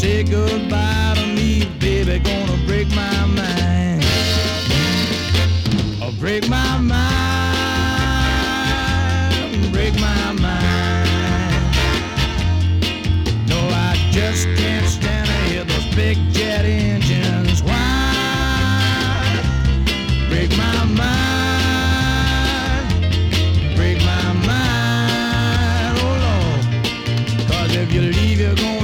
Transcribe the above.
say goodbye to me, baby, gonna break my mind. Oh, break my mind, break my mind. No, I just can't stand to hear those big jet engines whine. Break my mind, break my mind, oh Lord. 'Cause if you leave, you're gonna